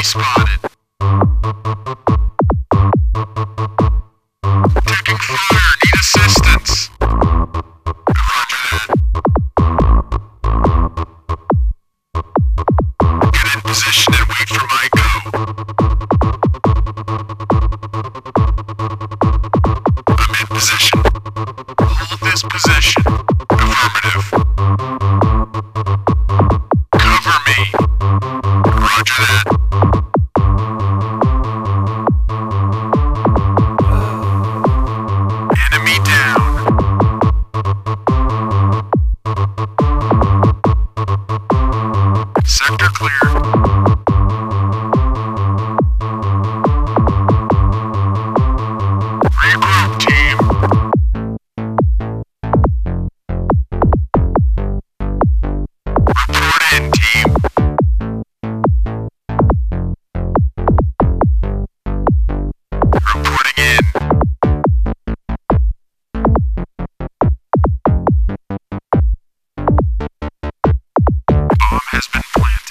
spotted. Taking fire, need assistance. Roger that. Get in position and wait for my go. I'm in position. Hold this position. Affirmative. Cover me. Roger that. Enemy down. Sector clear. Regroup, team. Report in, team. Reporting in. Bomb has been planted.